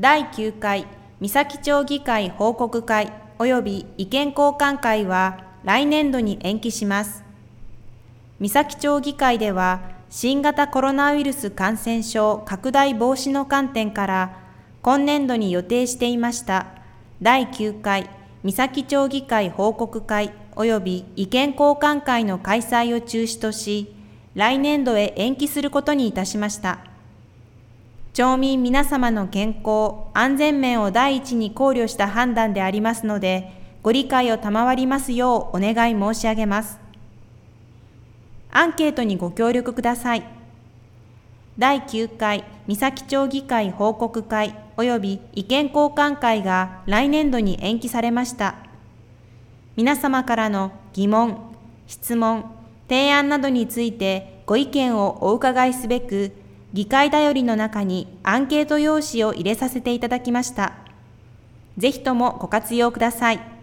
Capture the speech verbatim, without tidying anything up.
だいきゅうかい三崎町議会報告会及び意見交換会は来年度に延期します。三崎町議会では新型コロナウイルス感染症拡大防止の観点から今年度に予定していましただいきゅうかい三崎町議会報告会及び意見交換会の開催を中止とし、来年度へ延期することにいたしました。町民皆様の健康・安全面を第一に考慮した判断でありますので、ご理解を賜りますようお願い申し上げます。アンケートにご協力ください。だいきゅうかい三崎町議会報告会及び意見交換会が来年度に延期されました。皆様からの疑問、質問、提案などについてご意見をお伺いすべく、議会だよりの中にアンケート用紙を入れさせていただきました。ぜひともご活用ください。